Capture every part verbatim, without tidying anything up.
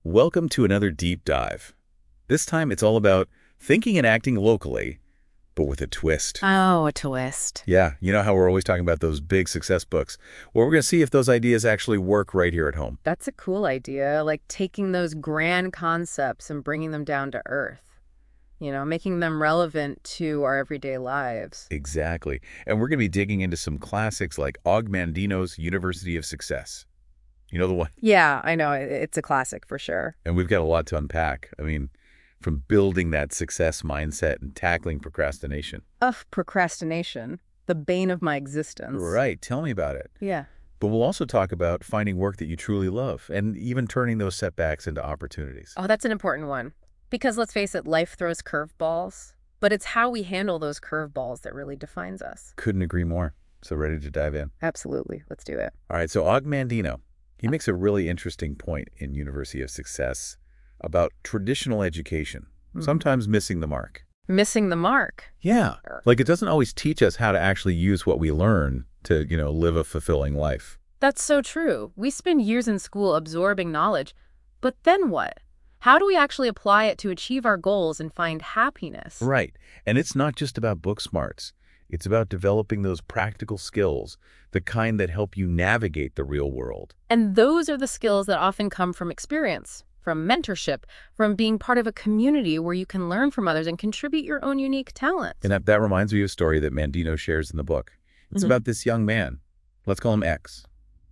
Welcome to another deep dive. This time it's all about thinking and acting locally, but with a twist. Oh, a twist. Yeah, you know how we're always talking about those big success books? Well, we're going to see if those ideas actually work right here at home. That's a cool idea, like taking those grand concepts and bringing them down to earth. You know, making them relevant to our everyday lives. Exactly. And we're going to be digging into some classics like Og Mandino's University of Success. You know the one? Yeah, I know. it- It's a classic for sure. And we've got a lot to unpack. I mean, from building that success mindset and tackling procrastination. Ugh, procrastination. The bane of my existence. Right. Tell me about it. Yeah. But we'll also talk about finding work that you truly love and even turning those setbacks into opportunities. Oh, that's an important one. Because let's face it, life throws curveballs. But it's how we handle those curveballs that really defines us. Couldn't agree more. So ready to dive in. Absolutely. Let's do it. All right, so Og Mandino, he makes a really interesting point in University of Success about traditional education, Mhm. sometimes missing the mark. Missing the mark. Yeah, like it doesn't always teach us how to actually use what we learn to, you know, live a fulfilling life. That's so true. We spend years in school absorbing knowledge, but then what? How do we actually apply it to achieve our goals and find happiness? Right, and it's not just about book smarts. It's about developing those practical skills, the kind that help you navigate the real world. And those are the skills that often come from experience, from mentorship, from being part of a community where you can learn from others and contribute your own unique talents. And that, that reminds me of a story that Mandino shares in the book. It's Mhm. about this young man. Let's call him X.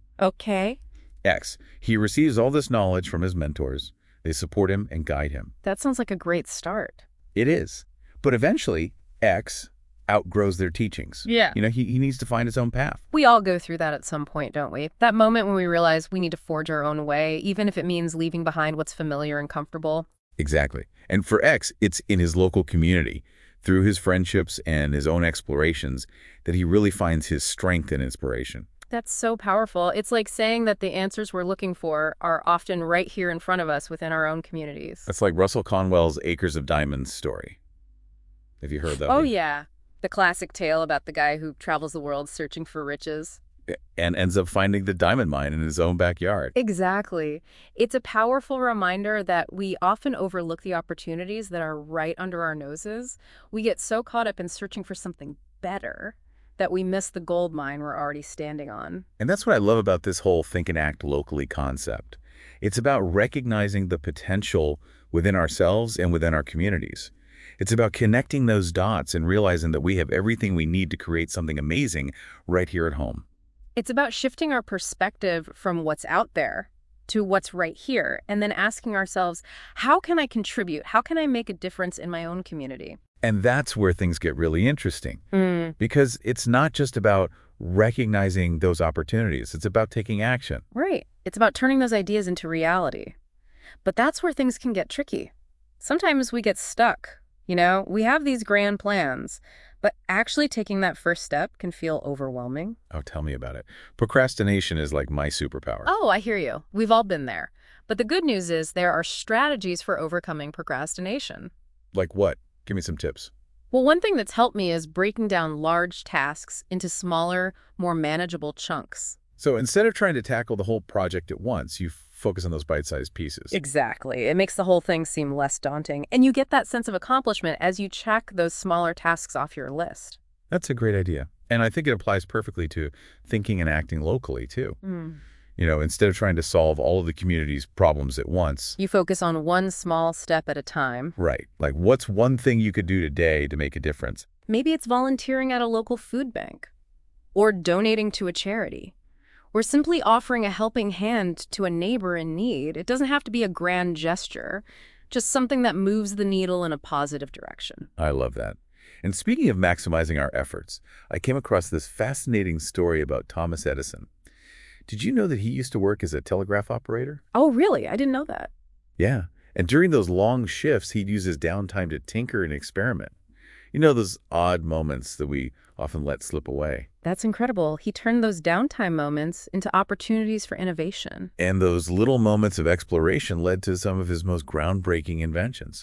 Okay, X. He receives all this knowledge from his mentors. They support him and guide him. that sounds like a great start. It is. But eventually, X outgrows their teachings. Yeah. You know, he, he needs to find his own path. We all go through that at some point, don't we? That moment when we realize we need to forge our own way, even if it means leaving behind what's familiar and comfortable. Exactly. And for X, it's in his local community, through his friendships and his own explorations, that he really finds his strength and inspiration. That's so powerful. It's like saying that the answers we're looking for are often right here in front of us within our own communities. That's like Russell Conwell's Acres of Diamonds story. Have you heard that? Oh, one? yeah. The classic tale about the guy who travels the world searching for riches. And ends up finding the diamond mine in his own backyard. Exactly. It's a powerful reminder that we often overlook the opportunities that are right under our noses. We get so caught up in searching for something better that we miss the gold mine we're already standing on. And that's what I love about this whole think and act locally concept. It's about recognizing the potential within ourselves and within our communities. It's about connecting those dots and realizing that we have everything we need to create something amazing right here at home. It's about shifting our perspective from what's out there to what's right here, and then asking ourselves, how can I contribute? How can I make a difference in my own community? And that's where things get really interesting, Mm, because it's not just about recognizing those opportunities. It's about taking action. right. It's about turning those ideas into reality. But that's where things can get tricky. Sometimes we get stuck. You know, we have these grand plans, but actually taking that first step can feel overwhelming. Oh, tell me about it. Procrastination is like my superpower. Oh, I hear you. We've all been there. But the good news is there are strategies for overcoming procrastination. Like what? Give me some tips. Well, one thing that's helped me is breaking down large tasks into smaller, more manageable chunks. So instead of trying to tackle the whole project at once, you focus on those bite-sized pieces. Exactly. It makes the whole thing seem less daunting. And you get that sense of accomplishment as you check those smaller tasks off your list. That's a great idea. And I think it applies perfectly to thinking and acting locally, too. Mm. You know, instead of trying to solve all of the community's problems at once. You focus on one small step at a time. Right. Like, what's one thing you could do today to make a difference? Maybe it's volunteering at a local food bank, or donating to a charity, or simply offering a helping hand to a neighbor in need. It doesn't have to be a grand gesture, just something that moves the needle in a positive direction. I love that. And speaking of maximizing our efforts, I came across this fascinating story about Thomas Edison. Did you know that he used to work as a telegraph operator? Oh, really? I didn't know that. Yeah. And during those long shifts, he'd use his downtime to tinker and experiment. You know, those odd moments that we often let slip away. That's incredible. He turned those downtime moments into opportunities for innovation. And those little moments of exploration led to some of his most groundbreaking inventions.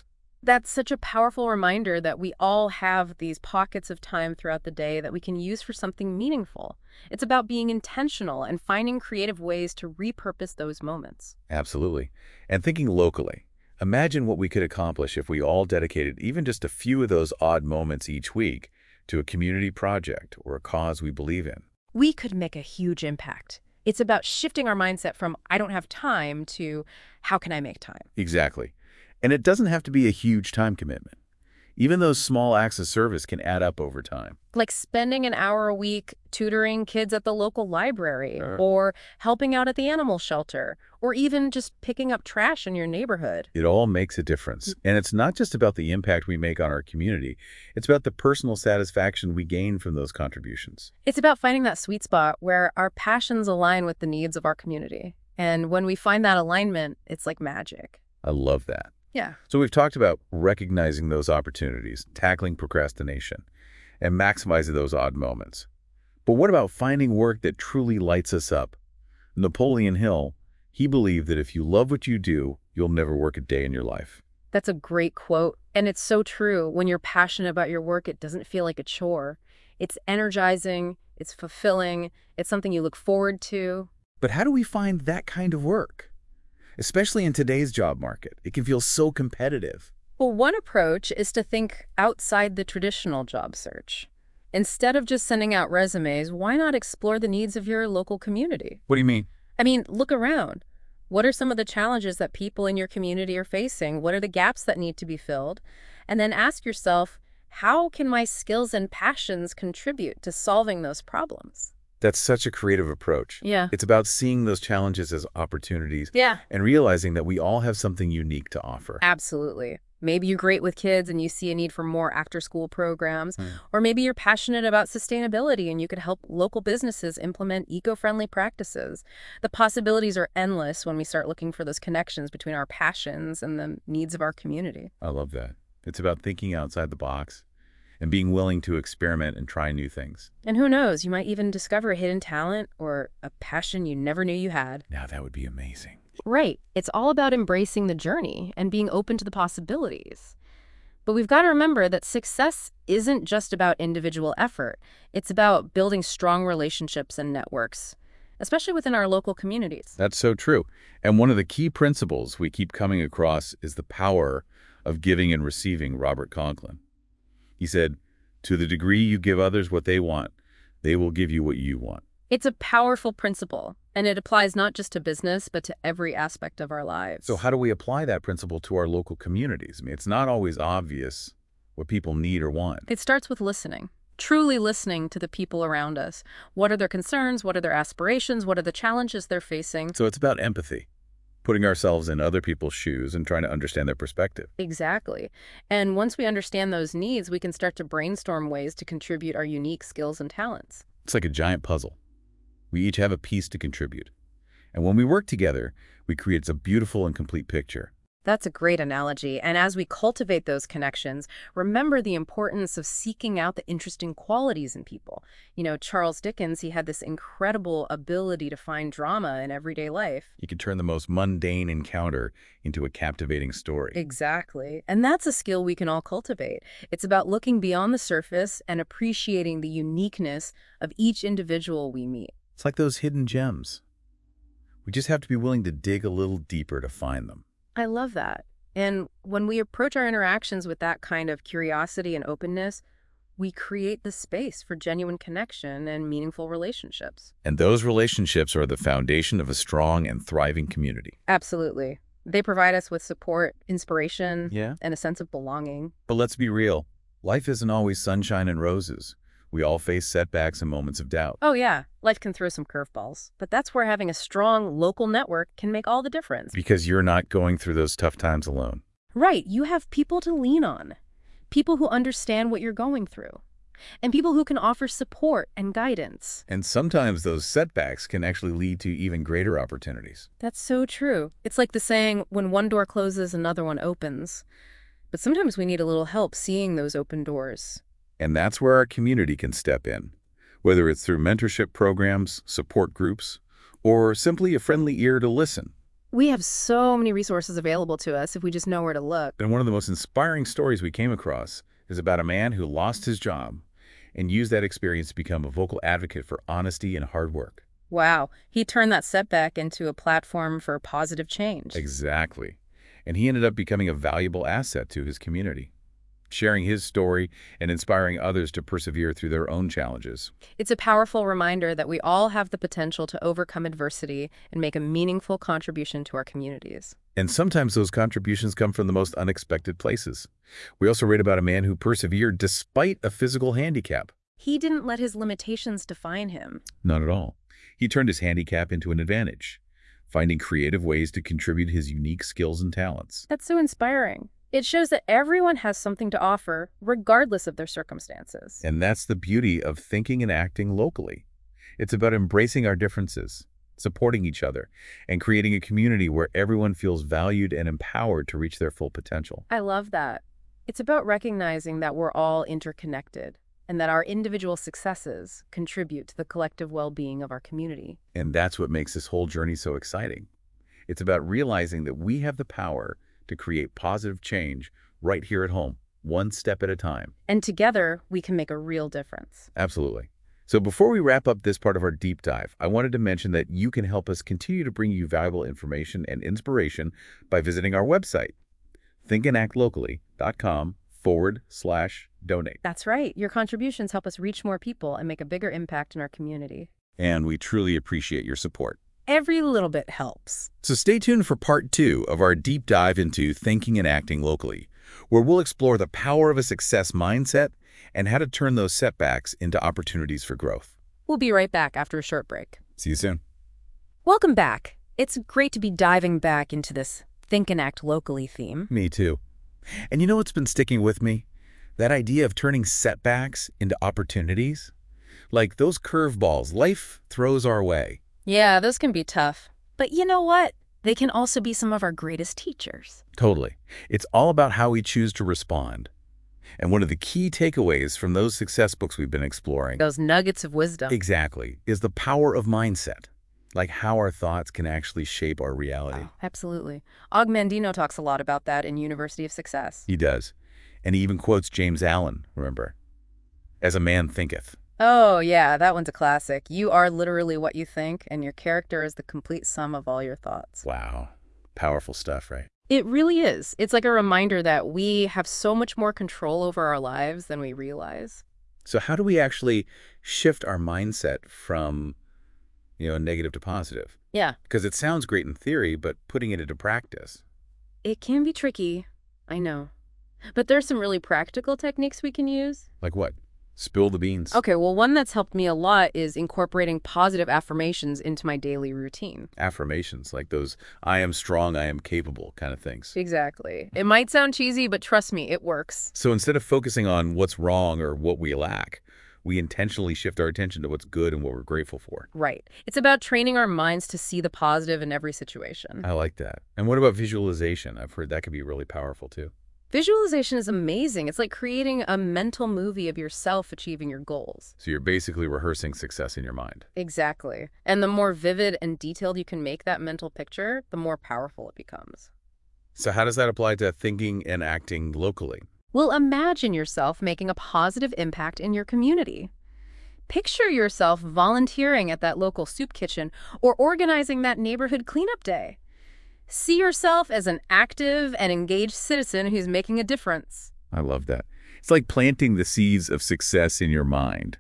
That's such a powerful reminder that we all have these pockets of time throughout the day that we can use for something meaningful. It's about being intentional and finding creative ways to repurpose those moments. Absolutely. And thinking locally, imagine what we could accomplish if we all dedicated even just a few of those odd moments each week to a community project or a cause we believe in. We could make a huge impact. It's about shifting our mindset from "I don't have time" to "How can I make time?" Exactly. And it doesn't have to be a huge time commitment. Even those small acts of service can add up over time. Like spending an hour a week tutoring kids at the local library, Sure. or helping out at the animal shelter, or even just picking up trash in your neighborhood. It all makes a difference. And it's not just about the impact we make on our community. It's about the personal satisfaction we gain from those contributions. It's about finding that sweet spot where our passions align with the needs of our community. And when we find that alignment, it's like magic. I love that. Yeah. So we've talked about recognizing those opportunities, tackling procrastination, and maximizing those odd moments. But what about finding work that truly lights us up? Napoleon Hill, he believed that if you love what you do, you'll never work a day in your life. That's a great quote. And it's so true. When you're passionate about your work, it doesn't feel like a chore. It's energizing, it's fulfilling, it's something you look forward to. But how do we find that kind of work? Especially in today's job market, it can feel so competitive. Well, one approach is to think outside the traditional job search. Instead of just sending out resumes, why not explore the needs of your local community? What do you mean? I mean, look around. What are some of the challenges that people in your community are facing? What are the gaps that need to be filled? And then ask yourself, how can my skills and passions contribute to solving those problems? That's such a creative approach. Yeah. It's about seeing those challenges as opportunities Yeah. and realizing that we all have something unique to offer. Absolutely. Maybe you're great with kids and you see a need for more after-school programs, Hmm. or maybe you're passionate about sustainability and you could help local businesses implement eco-friendly practices. The possibilities are endless when we start looking for those connections between our passions and the needs of our community. I love that. It's about thinking outside the box and being willing to experiment and try new things. And who knows, you might even discover a hidden talent or a passion you never knew you had. Now that would be amazing. Right. It's all about embracing the journey and being open to the possibilities. But we've got to remember that success isn't just about individual effort. It's about building strong relationships and networks, especially within our local communities. That's so true. And one of the key principles we keep coming across is the power of giving and receiving. Robert Conklin. He said, "To the degree you give others what they want, they will give you what you want." It's a powerful principle, and it applies not just to business, but to every aspect of our lives. So how do we apply that principle to our local communities? I mean, it's not always obvious what people need or want. It starts with listening, truly listening to the people around us. What are their concerns? What are their aspirations? What are the challenges they're facing? So it's about empathy, putting ourselves in other people's shoes and trying to understand their perspective. Exactly. And once we understand those needs, we can start to brainstorm ways to contribute our unique skills and talents. It's like a giant puzzle. We each have a piece to contribute. And when we work together, we create a beautiful and complete picture. That's a great analogy. And as we cultivate those connections, remember the importance of seeking out the interesting qualities in people. You know, Charles Dickens, he had this incredible ability to find drama in everyday life. You can turn the most mundane encounter into a captivating story. Exactly. And that's a skill we can all cultivate. It's about looking beyond the surface and appreciating the uniqueness of each individual we meet. It's like those hidden gems. We just have to be willing to dig a little deeper to find them. I love that. And when we approach our interactions with that kind of curiosity and openness, we create the space for genuine connection and meaningful relationships. And those relationships are the foundation of a strong and thriving community. Absolutely. They provide us with support, inspiration, Yeah. and a sense of belonging. But let's be real. Life isn't always sunshine and roses. We all face setbacks and moments of doubt. Oh yeah, life can throw some curveballs, but that's where having a strong local network can make all the difference. Because you're not going through those tough times alone. Right, you have people to lean on, people who understand what you're going through, and people who can offer support and guidance. And sometimes those setbacks can actually lead to even greater opportunities. That's so true. It's like the saying, when one door closes, another one opens. But sometimes we need a little help seeing those open doors. And that's where our community can step in, whether it's through mentorship programs, support groups, or simply a friendly ear to listen. We have so many resources available to us if we just know where to look. And one of the most inspiring stories we came across is about a man who lost his job and used that experience to become a vocal advocate for honesty and hard work. Wow, he turned that setback into a platform for positive change. Exactly. And he ended up becoming a valuable asset to his community, sharing his story and inspiring others to persevere through their own challenges. It's a powerful reminder that we all have the potential to overcome adversity and make a meaningful contribution to our communities. And sometimes those contributions come from the most unexpected places. We also read about a man who persevered despite a physical handicap. He didn't let his limitations define him. Not at all. He turned his handicap into an advantage, finding creative ways to contribute his unique skills and talents. That's so inspiring. It shows that everyone has something to offer, regardless of their circumstances. And that's the beauty of thinking and acting locally. It's about embracing our differences, supporting each other, and creating a community where everyone feels valued and empowered to reach their full potential. I love that. It's about recognizing that we're all interconnected and that our individual successes contribute to the collective well-being of our community. And that's what makes this whole journey so exciting. It's about realizing that we have the power to create positive change right here at home, one step at a time. And together, we can make a real difference. Absolutely. So before we wrap up this part of our deep dive, I wanted to mention that you can help us continue to bring you valuable information and inspiration by visiting our website, thinkandactlocally.com forward slash donate. That's right. Your contributions help us reach more people and make a bigger impact in our community. And we truly appreciate your support. Every little bit helps. So stay tuned for part two of our deep dive into thinking and acting locally, where we'll explore the power of a success mindset and how to turn those setbacks into opportunities for growth. We'll be right back after a short break. See you soon. Welcome back. It's great to be diving back into this Think and Act Locally theme. Me too. And you know what's been sticking with me? That idea of turning setbacks into opportunities. Like those curveballs life throws our way. Yeah, those can be tough. But you know what? They can also be some of our greatest teachers. Totally. It's all about how we choose to respond. And one of the key takeaways from those success books we've been exploring, Those nuggets of wisdom. exactly, is the power of mindset. Like how our thoughts can actually shape our reality. Oh, absolutely. Og Mandino talks a lot about that in University of Success. He does. And he even quotes James Allen, remember? As a man thinketh. Oh, yeah, that one's a classic. You are literally what you think, and your character is the complete sum of all your thoughts. Wow. Powerful stuff, right? It really is. It's like a reminder that we have so much more control over our lives than we realize. So how do we actually shift our mindset from, you know, negative to positive? Yeah, Because it sounds great in theory, but putting it into practice. it can be tricky. I know. But there's some really practical techniques we can use. Like what? Spill the beans. Okay, well, one that's helped me a lot is incorporating positive affirmations into my daily routine. Affirmations, like those I am strong, I am capable kind of things. Exactly. It might sound cheesy, but trust me, it works. So instead of focusing on what's wrong or what we lack, we intentionally shift our attention to what's good and what we're grateful for. Right. It's about training our minds to see the positive in every situation. I like that. And what about visualization? I've heard that could be really powerful too. Visualization is amazing. It's like creating a mental movie of yourself achieving your goals. So you're basically rehearsing success in your mind. Exactly. And the more vivid and detailed you can make that mental picture, the more powerful it becomes. So how does that apply to thinking and acting locally? Well, imagine yourself making a positive impact in your community. Picture yourself volunteering at that local soup kitchen or organizing that neighborhood cleanup day. See yourself as an active and engaged citizen who's making a difference. I love that. It's like planting the seeds of success in your mind.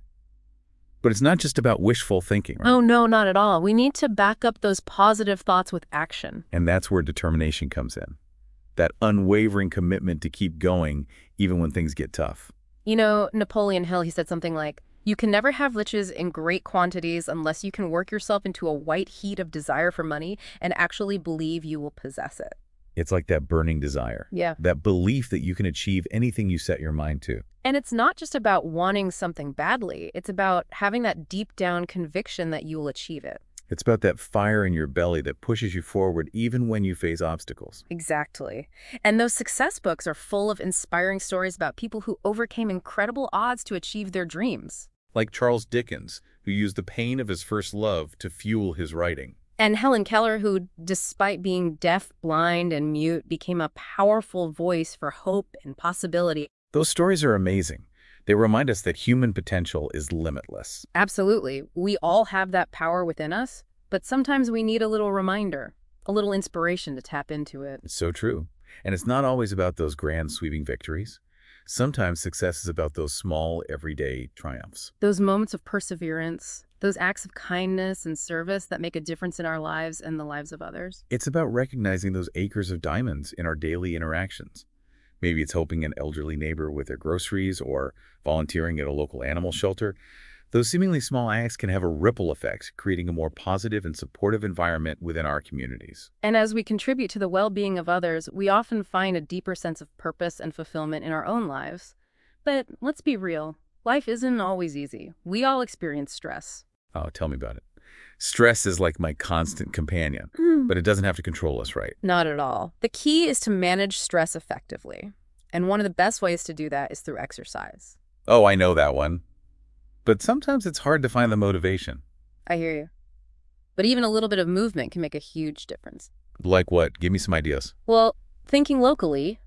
But it's not just about wishful thinking, right? Oh, no, not at all. We need to back up those positive thoughts with action. And that's where determination comes in. That unwavering commitment to keep going even when things get tough. You know, Napoleon Hill, he said something like, you can never have riches in great quantities unless you can work yourself into a white heat of desire for money and actually believe you will possess it. It's like that burning desire. Yeah. That belief that you can achieve anything you set your mind to. And it's not just about wanting something badly. It's about having that deep down conviction that you will achieve it. It's about that fire in your belly that pushes you forward even when you face obstacles. Exactly. And those success books are full of inspiring stories about people who overcame incredible odds to achieve their dreams. Like Charles Dickens, who used the pain of his first love to fuel his writing. And Helen Keller, who, despite being deaf, blind, and mute, became a powerful voice for hope and possibility. Those stories are amazing. They remind us that human potential is limitless. Absolutely. We all have that power within us, but sometimes we need a little reminder, a little inspiration to tap into it. It's so true. And it's not always about those grand sweeping victories. Sometimes success is about those small, everyday triumphs. Those moments of perseverance, those acts of kindness and service that make a difference in our lives and the lives of others. It's about recognizing those acres of diamonds in our daily interactions. Maybe it's helping an elderly neighbor with their groceries or volunteering at a local animal shelter. Those seemingly small acts can have a ripple effect, creating a more positive and supportive environment within our communities. And as we contribute to the well-being of others, we often find a deeper sense of purpose and fulfillment in our own lives. But let's be real, life isn't always easy. We all experience stress. Oh, tell me about it. Stress is like my constant companion, but it doesn't have to control us, right? Not at all. The key is to manage stress effectively. And one of the best ways to do that is through exercise. Oh, I know that one. But sometimes it's hard to find the motivation. I hear you. But even a little bit of movement can make a huge difference. Like what? Give me some ideas. Well, thinking locally,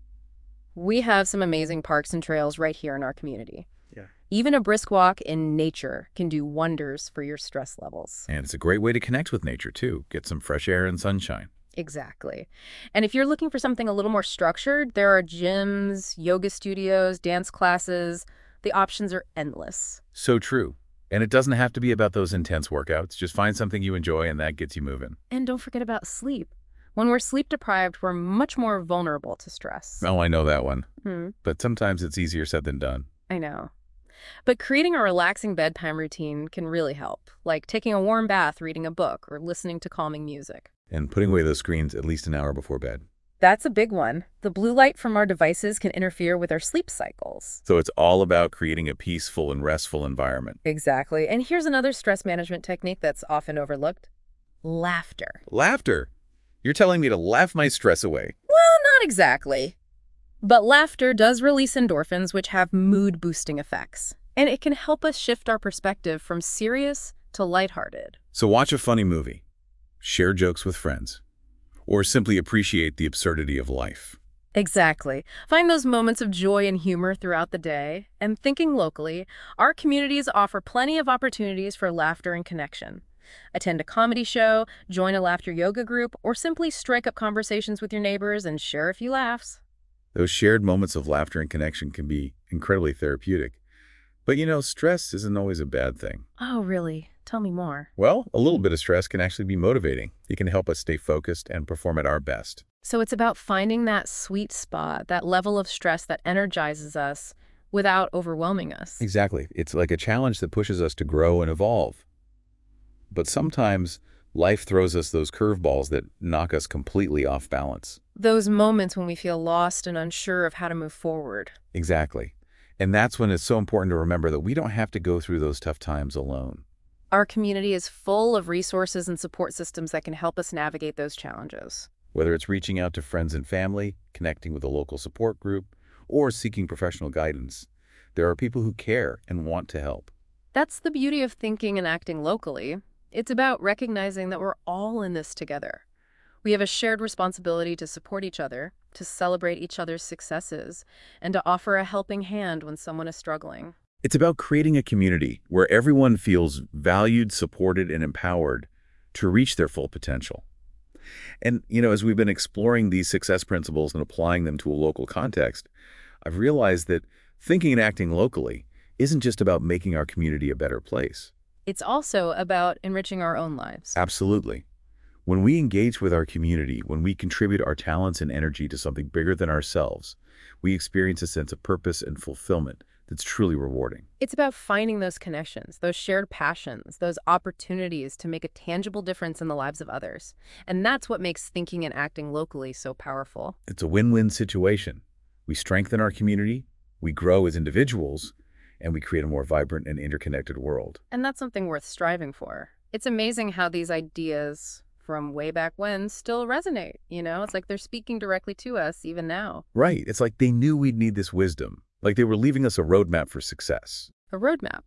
we have some amazing parks and trails right here in our community. Yeah. Even a brisk walk in nature can do wonders for your stress levels. And it's a great way to connect with nature, too. Get some fresh air and sunshine. Exactly. And if you're looking for something a little more structured, there are gyms, yoga studios, dance classes. The options are endless. So true. And it doesn't have to be about those intense workouts. Just find something you enjoy and that gets you moving. And don't forget about sleep. When we're sleep deprived, we're much more vulnerable to stress. Oh, I know that one. Hmm. But sometimes it's easier said than done. I know. But creating a relaxing bedtime routine can really help, like taking a warm bath, reading a book, or listening to calming music. And putting away those screens at least an hour before bed. That's a big one. The blue light from our devices can interfere with our sleep cycles. So it's all about creating a peaceful and restful environment. Exactly. And here's another stress management technique that's often overlooked. Laughter. Laughter. You're telling me to laugh my stress away. Well, not exactly. But laughter does release endorphins, which have mood-boosting effects. And it can help us shift our perspective from serious to lighthearted. So watch a funny movie, share jokes with friends, or simply appreciate the absurdity of life. Exactly. Find those moments of joy and humor throughout the day. And thinking locally, our communities offer plenty of opportunities for laughter and connection. Attend a comedy show, join a laughter yoga group, or simply strike up conversations with your neighbors and share a few laughs. Those shared moments of laughter and connection can be incredibly therapeutic. But you know, stress isn't always a bad thing. Oh, really? Tell me more. Well, a little bit of stress can actually be motivating. It can help us stay focused and perform at our best. So it's about finding that sweet spot, that level of stress that energizes us without overwhelming us. Exactly. It's like a challenge that pushes us to grow and evolve. But sometimes life throws us those curveballs that knock us completely off balance. Those moments when we feel lost and unsure of how to move forward. Exactly. And that's when it's so important to remember that we don't have to go through those tough times alone. Our community is full of resources and support systems that can help us navigate those challenges. Whether it's reaching out to friends and family, connecting with a local support group, or seeking professional guidance, there are people who care and want to help. That's the beauty of thinking and acting locally. It's about recognizing that we're all in this together. We have a shared responsibility to support each other, to celebrate each other's successes, and to offer a helping hand when someone is struggling. It's about creating a community where everyone feels valued, supported, and empowered to reach their full potential. And, you know, as we've been exploring these success principles and applying them to a local context, I've realized that thinking and acting locally isn't just about making our community a better place. It's also about enriching our own lives. Absolutely. When we engage with our community, when we contribute our talents and energy to something bigger than ourselves, we experience a sense of purpose and fulfillment that's truly rewarding. It's about finding those connections, those shared passions, those opportunities to make a tangible difference in the lives of others. And that's what makes thinking and acting locally so powerful. It's a win-win situation. We strengthen our community, we grow as individuals, and we create a more vibrant and interconnected world. And that's something worth striving for. It's amazing how these ideas from way back when still resonate, you know? It's like they're speaking directly to us even now. Right. It's like they knew we'd need this wisdom, like they were leaving us a roadmap for success. A roadmap.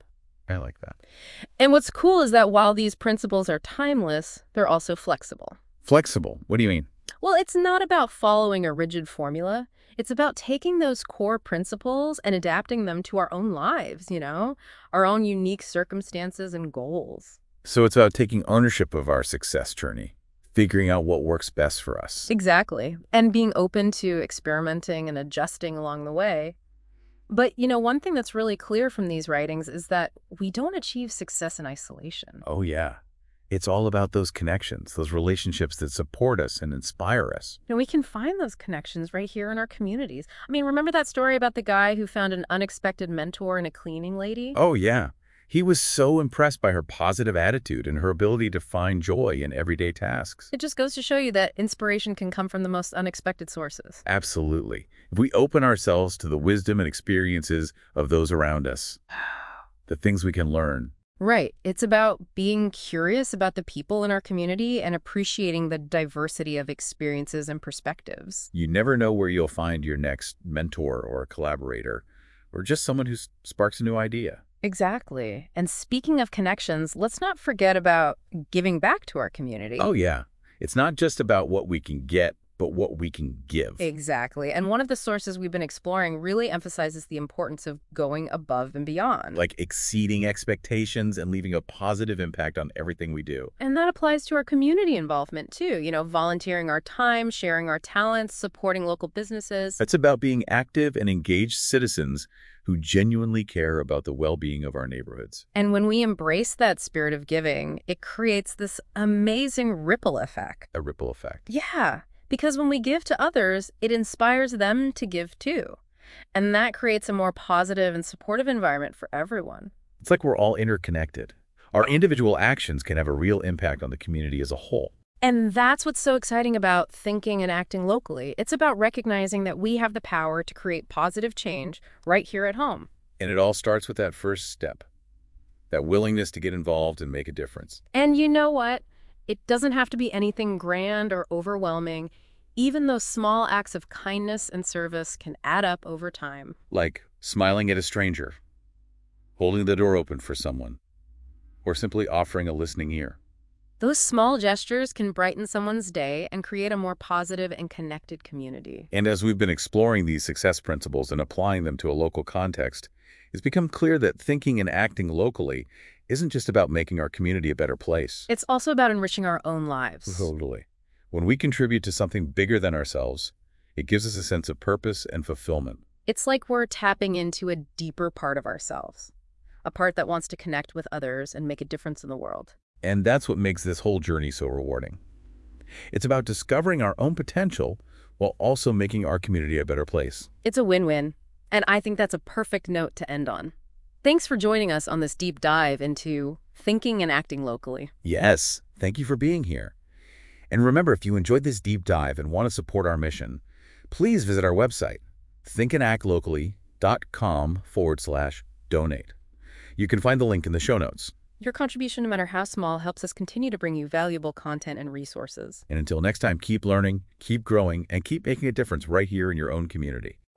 I like that. And what's cool is that while these principles are timeless, they're also flexible. Flexible. What do you mean? Well, it's not about following a rigid formula. It's about taking those core principles and adapting them to our own lives, you know, our own unique circumstances and goals. So it's about taking ownership of our success journey, figuring out what works best for us. Exactly. And being open to experimenting and adjusting along the way. But, you know, one thing that's really clear from these writings is that we don't achieve success in isolation. Oh, yeah. It's all about those connections, those relationships that support us and inspire us. You know, we can find those connections right here in our communities. I mean, remember that story about the guy who found an unexpected mentor in a cleaning lady? Oh, yeah. He was so impressed by her positive attitude and her ability to find joy in everyday tasks. It just goes to show you that inspiration can come from the most unexpected sources. Absolutely. If we open ourselves to the wisdom and experiences of those around us, the things we can learn. Right. It's about being curious about the people in our community and appreciating the diversity of experiences and perspectives. You never know where you'll find your next mentor or collaborator, or just someone who s- sparks a new idea. Exactly. And speaking of connections, let's not forget about giving back to our community. Oh, yeah. It's not just about what we can get, but what we can give. Exactly. And one of the sources we've been exploring really emphasizes the importance of going above and beyond. Like exceeding expectations and leaving a positive impact on everything we do. And that applies to our community involvement too, you know, volunteering our time, sharing our talents, supporting local businesses. It's about being active and engaged citizens who genuinely care about the well-being of our neighborhoods. And when we embrace that spirit of giving, it creates this amazing ripple effect. A ripple effect. Yeah, because when we give to others, it inspires them to give too. And that creates a more positive and supportive environment for everyone. It's like we're all interconnected. Our individual actions can have a real impact on the community as a whole. And that's what's so exciting about thinking and acting locally. It's about recognizing that we have the power to create positive change right here at home. And it all starts with that first step, that willingness to get involved and make a difference. And you know what? It doesn't have to be anything grand or overwhelming. Even those small acts of kindness and service can add up over time. Like smiling at a stranger, holding the door open for someone, or simply offering a listening ear. Those small gestures can brighten someone's day and create a more positive and connected community. And as we've been exploring these success principles and applying them to a local context, it's become clear that thinking and acting locally isn't just about making our community a better place. It's also about enriching our own lives. Totally. When we contribute to something bigger than ourselves, it gives us a sense of purpose and fulfillment. It's like we're tapping into a deeper part of ourselves, a part that wants to connect with others and make a difference in the world. And that's what makes this whole journey so rewarding. It's about discovering our own potential while also making our community a better place. It's a win-win, and I think that's a perfect note to end on. Thanks for joining us on this deep dive into thinking and acting locally. Yes, thank you for being here. And remember, if you enjoyed this deep dive and want to support our mission, please visit our website, thinkandactlocally.com forward slash donate. You can find the link in the show notes. Your contribution, no matter how small, helps us continue to bring you valuable content and resources. And until next time, keep learning, keep growing, and keep making a difference right here in your own community.